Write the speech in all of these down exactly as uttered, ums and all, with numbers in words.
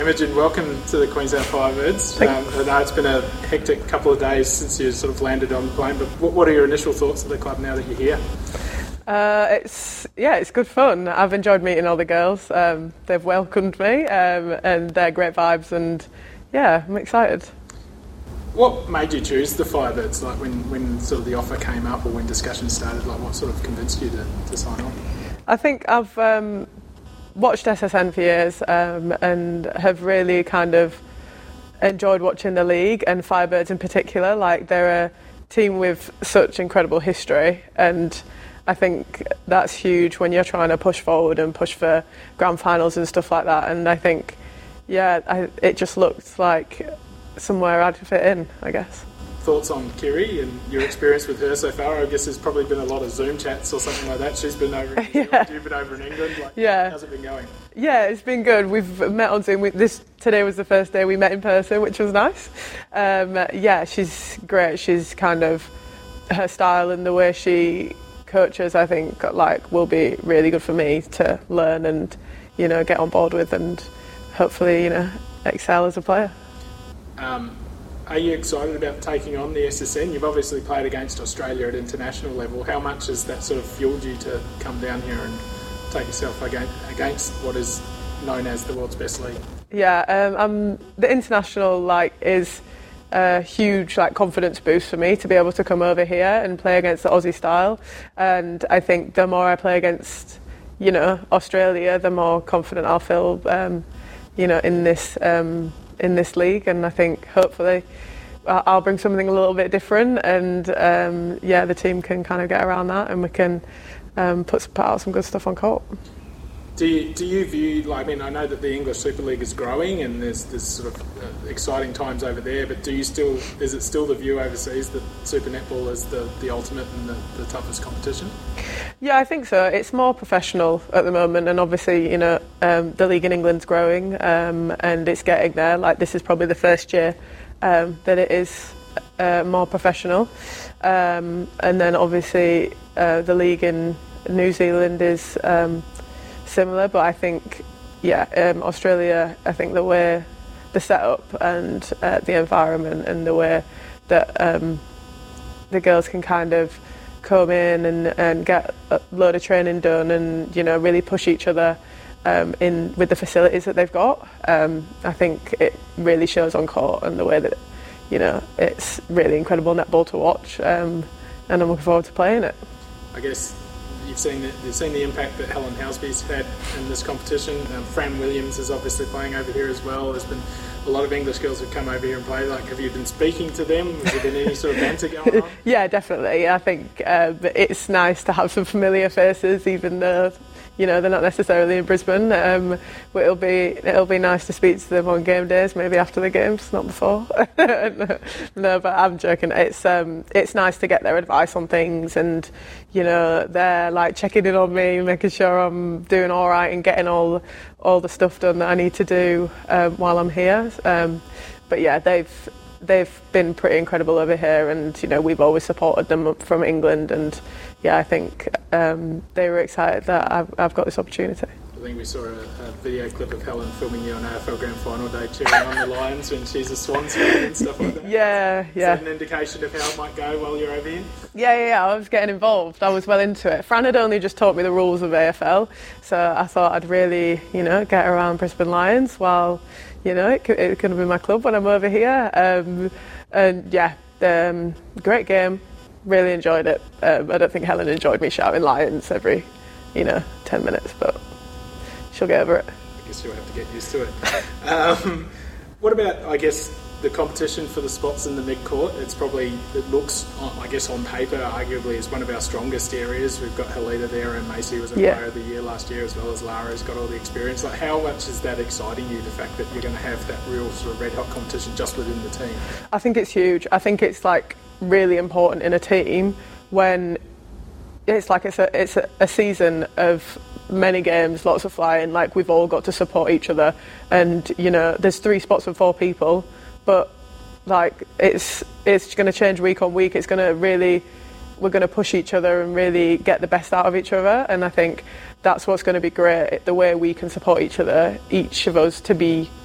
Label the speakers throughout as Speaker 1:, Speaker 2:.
Speaker 1: Imogen, welcome to the Queensland Firebirds. Um, I know it's been a hectic couple of days since you sort of landed on the plane, but what, what are your initial thoughts of the club now that you're here?
Speaker 2: Uh, it's yeah, it's good fun. I've enjoyed meeting all the girls. Um, they've welcomed me, um, and they're great vibes. And yeah, I'm excited.
Speaker 1: What made you choose the Firebirds? Like when, when sort of the offer came up, or when discussions started, like what sort of convinced you to, to sign on?
Speaker 2: I think I've um, watched S S N for years um, and have really kind of enjoyed watching the league and Firebirds in particular. Like they're a team with such incredible history, and I think that's huge when you're trying to push forward and push for grand finals and stuff like that. And I think, yeah, I, it just looked like somewhere I'd fit in, I guess.
Speaker 1: Thoughts on Kiri and your experience with her so far? I guess there's probably been a lot of Zoom chats or something like that. She's been over in New Zealand, yeah. You've been over in England. Like,
Speaker 2: yeah.
Speaker 1: How's it been going?
Speaker 2: Yeah, it's been good. We've met on Zoom. We, this today was the first day we met in person, which was nice. Um, yeah, she's great. She's kind of, her style and the way she coaches, I think, like will be really good for me to learn and, you know, get on board with and hopefully, you know, excel as a player.
Speaker 1: Um, Are you excited about taking on the S S N? You've obviously played against Australia at international level. How much has that sort of fueled you to come down here and take yourself against, against what is known as the world's best league?
Speaker 2: Yeah, um, um, the international like is a huge like confidence boost for me to be able to come over here and play against the Aussie style. And I think the more I play against, you know, Australia, the more confident I'll feel, um, you know, in this. Um, in this league, and I think hopefully I'll bring something a little bit different, and um, yeah, the team can kind of get around that, and we can um, put, put out some good stuff on court.
Speaker 1: Do you, do you view, like, I mean, I know that the English Super League is growing and there's, there's sort of uh, exciting times over there, but do you still, is it still the view overseas that Super Netball is the, the ultimate and the, the toughest competition?
Speaker 2: Yeah, I think so. It's more professional at the moment, and obviously, you know, um, the league in England's growing um, and it's getting there. Like, this is probably the first year um, that it is uh, more professional. Um, and then obviously uh, the league in New Zealand is um, similar, but I think, yeah, um, Australia, I think the way, the setup and uh, the environment and the way that um, the girls can kind of come in and, and get a load of training done and, you know, really push each other um, in with the facilities that they've got. Um, I think it really shows on court and the way that, you know, it's really incredible netball to watch, um, and I'm looking forward to playing it.
Speaker 1: I guess you've seen the, you've seen the impact that Helen Housby's had in this competition. Um, Fran Williams is obviously playing over here as well. There's been a lot of English girls who've come over here and played. Like, have you been speaking to them? Has there been any sort of banter going on?
Speaker 2: Yeah, definitely. I think uh, it's nice to have some familiar faces, even though, you know, they're not necessarily in Brisbane. Um, but it'll be it'll be nice to speak to them on game days, maybe after the games, not before. no, no, but I'm joking. It's um, it's nice to get their advice on things, and you know, they're like checking in on me, making sure I'm doing all right and getting all all the stuff done that I need to do um, while I'm here. Um, but yeah, they've they've been pretty incredible over here, and you know, we've always supported them from England, and yeah, I think um, they were excited that I've, I've got this opportunity.
Speaker 1: I think we saw a, a video clip of Helen filming you on A F L Grand Final day cheering on the Lions when she's a Swans fan and stuff like that.
Speaker 2: Yeah, yeah.
Speaker 1: Is that an indication of how it might go while you're over here?
Speaker 2: Yeah, yeah, yeah, I was getting involved. I was well into it. Fran had only just taught me the rules of A F L, so I thought I'd really, you know, get around Brisbane Lions while, you know, it could, it could be my club when I'm over here. Um, and yeah, um, great game. Really enjoyed it. Um, I don't think Helen enjoyed me shouting Lions every, you know, ten minutes, but she'll get over it.
Speaker 1: I guess you'll have to get used to it. um, what about, I guess, the competition for the spots in the mid-court? It's probably, it looks, I guess, on paper, arguably is one of our strongest areas. We've got Helida there, and Macy was a
Speaker 2: yeah.
Speaker 1: player of the year last year, as well as Lara's got all the experience. Like, how much is that exciting you, the fact that you're going to have that real sort of red-hot competition just within the team?
Speaker 2: I think it's huge. I think it's, like, really important in a team when it's like it's a it's a, a season of many games, lots of flying. Like, we've all got to support each other, and you know, there's three spots for four people, but like it's it's going to change week on week. It's going to really, we're going to push each other and really get the best out of each other, and I think that's what's going to be great, the way we can support each other, each of us, to be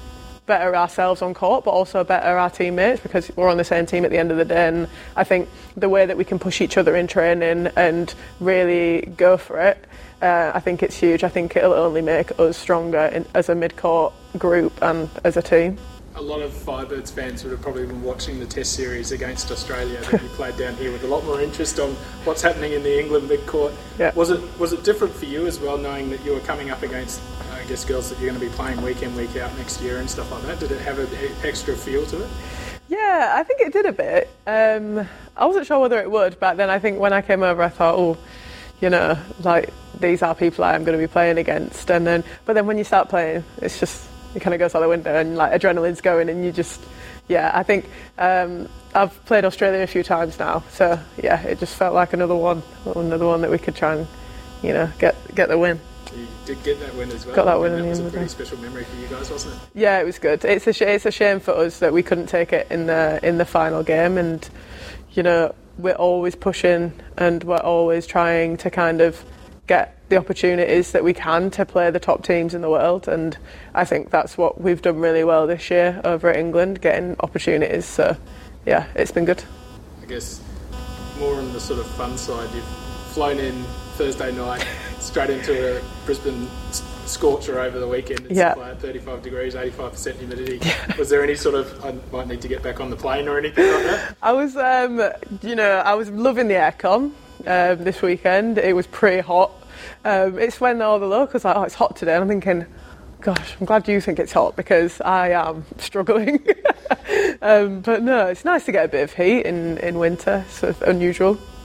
Speaker 2: better ourselves on court, but also better our teammates, because we're on the same team at the end of the day. And I think the way that we can push each other in training and really go for it, uh, I think it's huge. I think it'll only make us stronger in, as a mid-court group and as a team.
Speaker 1: A lot of Firebirds fans would have probably been watching the Test series against Australia that you played down here with a lot more interest on what's happening in the England mid-court.
Speaker 2: Yeah.
Speaker 1: Was it was it different for you as well, knowing that you were coming up against, I guess, girls that you're going to be playing week in, week out next year and stuff like that? Did it have an extra feel to it?
Speaker 2: Yeah, I think it did a bit. Um, I wasn't sure whether it would, but then I think when I came over, I thought, oh, you know, like, these are people I'm going to be playing against. And then, but then when you start playing, it's just, it kind of goes out the window and like adrenaline's going and you just, yeah, I think um, I've played Australia a few times now. So yeah, it just felt like another one, another one that we could try and, you know, get get the win.
Speaker 1: You did get that win as well.
Speaker 2: Got that win.
Speaker 1: And that was a
Speaker 2: the
Speaker 1: pretty special memory for you guys, wasn't it?
Speaker 2: Yeah, it was good. It's a sh- it's a shame for us that we couldn't take it in the in the final game, and you know, we're always pushing and we're always trying to kind of get the opportunities that we can to play the top teams in the world, and I think that's what we've done really well this year over at England, getting opportunities. So yeah, it's been good.
Speaker 1: I guess more on the sort of fun side, you've flown in Thursday night straight into a Brisbane scorcher over the weekend. It's
Speaker 2: yeah.
Speaker 1: like thirty-five degrees, eighty-five percent humidity. Yeah. Was there any sort of, I might need to get back on the plane or anything like that?
Speaker 2: I was, um, you know, I was loving the aircon um, this weekend. It was pretty hot. Um, it's when all the locals are like, oh, it's hot today. And I'm thinking, gosh, I'm glad you think it's hot because I am struggling. um, but no, it's nice to get a bit of heat in, in winter. It's sort of unusual.